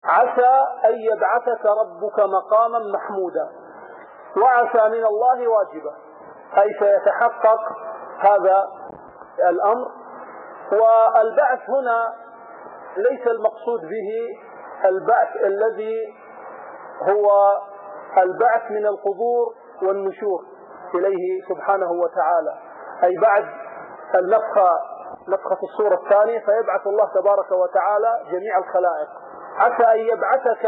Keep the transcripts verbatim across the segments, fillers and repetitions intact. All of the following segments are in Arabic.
عسى أن يبعثك ربك مقاما محمودا. وعسى من الله واجبة، أي سيتحقق هذا الأمر. والبعث هنا ليس المقصود به البعث الذي هو البعث من القبور والنشور إليه سبحانه وتعالى، أي بعد النفخة نفخة الصورة الثانية فيبعث الله تبارك وتعالى جميع الخلائق. عسى أن يبعثك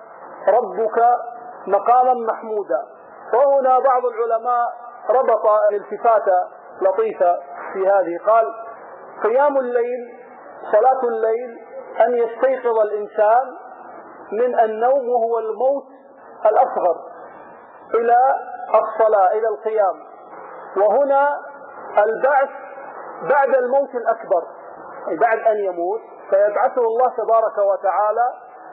ربك مقاما محمودا. وهنا بعض العلماء ربط الالتفاتة لطيفة في هذه، قال قيام الليل صلاة الليل أن يستيقظ الإنسان من النوم وهو الموت الأصغر إلى الصلاة إلى القيام. وهنا البعث بعد الموت الأكبر، أي بعد أن يموت فيبعثه الله تبارك وتعالى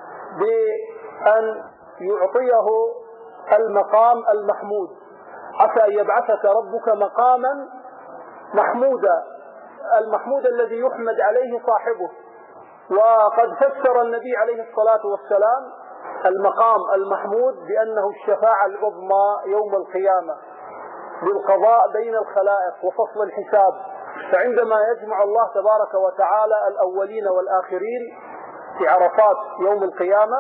بأن يعطيه المقام المحمود. عسى أن يبعثك ربك مقاما محمودا، المحمود الذي يحمد عليه صاحبه. وقد فسر النبي عليه الصلاة والسلام المقام المحمود بأنه الشفاعة العظمى يوم القيامة بالقضاء بين الخلائق وفصل الحساب. فعندما يجمع الله تبارك وتعالى الأولين والآخرين في عرفات يوم القيامة،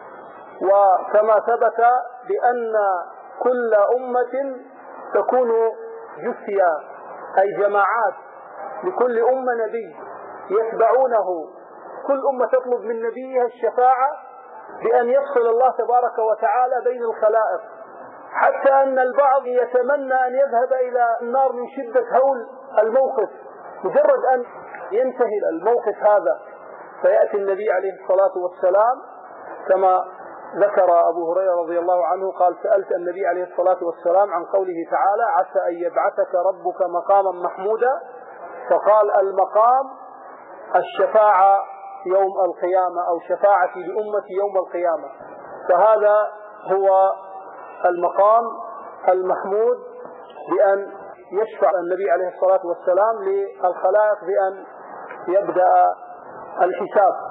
وكما ثبت بأن كل أمة تكون جثيا، أي جماعات لكل أمة نبي يتبعونه، كل أمة تطلب من نبيها الشفاعة بأن يفصل الله تبارك وتعالى بين الخلائق، حتى أن البعض يتمنى أن يذهب إلى النار من شدة هول الموقف، مجرد أن ينتهي الموقف هذا فيأتي النبي عليه الصلاة والسلام كما ذكر أبو هريرة رضي الله عنه قال سألت النبي عليه الصلاة والسلام عن قوله تعالى عسى أن يبعثك ربك مقاما محمودا، فقال المقام الشفاعة يوم القيامة أو شفاعتي لأمتي يوم القيامة. فهذا هو المقام المحمود بأن يشفع النبي عليه الصلاة والسلام للخلائق بأن يبدأ الحساب.